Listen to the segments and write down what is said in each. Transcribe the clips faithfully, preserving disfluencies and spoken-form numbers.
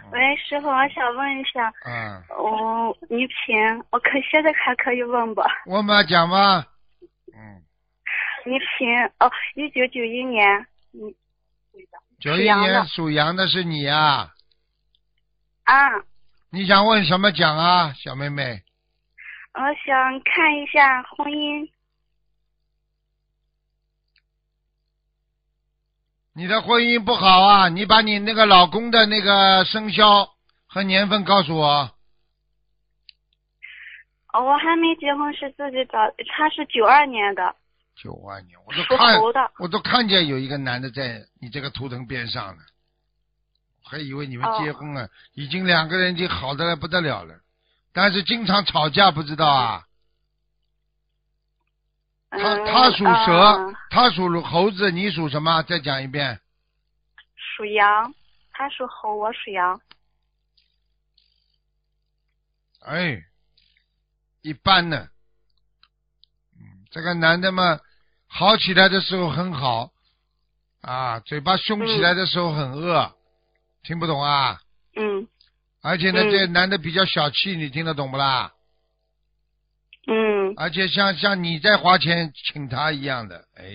喂，师傅，我想问一下， 嗯， 我女频，我可现在还可以问不？ 我们讲吧。嗯， 女频，哦，一九九一年，嗯， 九一年属羊的是你啊？ 啊， 你想问什么讲啊，小妹妹？ 我想看一下婚姻。 你的婚姻不好啊！你把你那个老公的那个生肖和年份告诉我。 哦，我还没结婚，是自己找，他是九二年的。 九二年，我都属看猴的， 我都看见有一个男的在你这个图腾边上了，还以为你们结婚了，哦、已经两个人已经好的不得了了，但是经常吵架，不知道啊？他他属蛇， 嗯、 他属猴子，你属什么？再讲一遍。 属羊，他属猴，我属羊。 哎，一般呢。嗯，这个男的嘛，好起来的时候很好，啊，嘴巴凶起来的时候很恶，嗯、听不懂啊？ 嗯。 而且呢， 嗯、 这男的比较小气，你听得懂不啦？ 嗯。 而且像像你在花钱请他一样的，哎，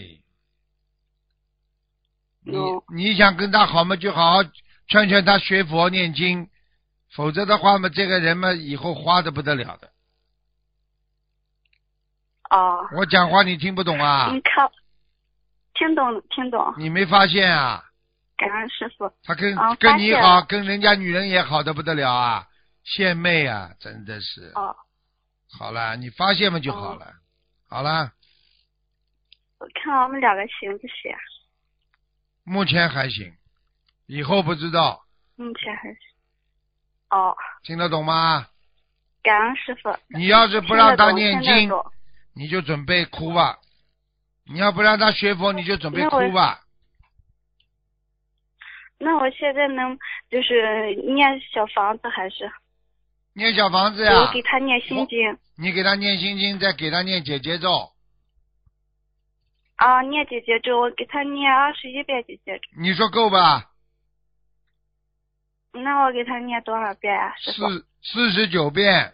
你、 哦、 你想跟他好嘛，就好好劝劝他学佛念经，否则的话嘛，这个人嘛以后花的不得了的。 哦。 我讲话你听不懂啊？ 你看，听懂听懂。 你没发现啊？ 感恩师傅。 他跟、 哦、 跟你好，跟人家女人也好的不得了啊，献媚啊，真的是。 哦。 好了，你发现嘛就好了。哦、好了。 我看我们两个行不行？ 目前还行，以后不知道。 目前还行。哦。 听得懂吗？ 感恩师傅。 你要是不让他念经，你就准备哭吧。你要不让他学佛，你就准备哭吧。 那我现在能就是念小房子还是？ 念小房子呀。 我给他念心经。 你给他念心经，再给他念姐姐咒。 啊，念姐姐咒，我给他念二十一遍姐姐咒。 你说够吧？ 那我给他念多少遍啊？师傅？ 四四十九遍。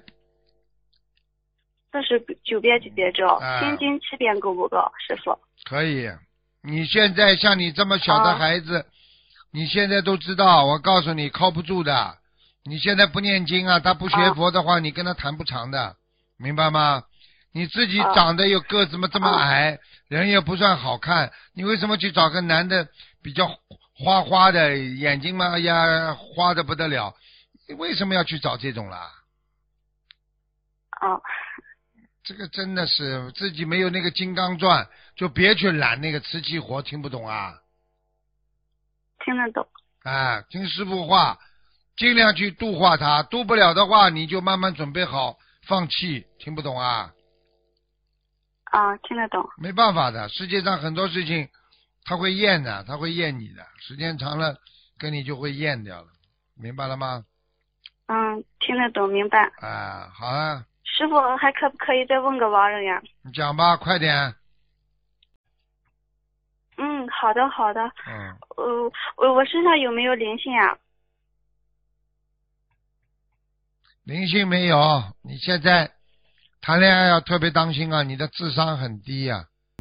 四十九遍姐姐咒， 啊、 心经七遍够不够，师傅？ 可以。你现在像你这么小的孩子，啊、你现在都知道，我告诉你靠不住的。你现在不念经啊，他不学佛的话，啊、你跟他谈不长的，明白吗？你自己长得有个子嘛这么矮，啊、人也不算好看，你为什么去找个男的比较花花的，眼睛嘛哎呀花的不得了？你为什么要去找这种啦？ 哦。 这个真的是自己没有那个金刚钻，就别去揽那个瓷器活，听不懂啊？ 听得懂。 啊，听师父话，尽量去度化他，度不了的话，你就慢慢准备好放弃，听不懂啊？ 啊，听得懂。 没办法的，世界上很多事情他会厌的，他会厌你的，时间长了跟你就会厌掉了，明白了吗？ 嗯，听得懂，明白。 啊，好啊。 师傅，还可不可以再问个亡人呀？ 你讲吧，快点。 嗯，好的好的。 嗯。 呃，我我身上有没有灵性啊？ 灵性没有，你现在谈恋爱要特别当心啊，你的智商很低啊。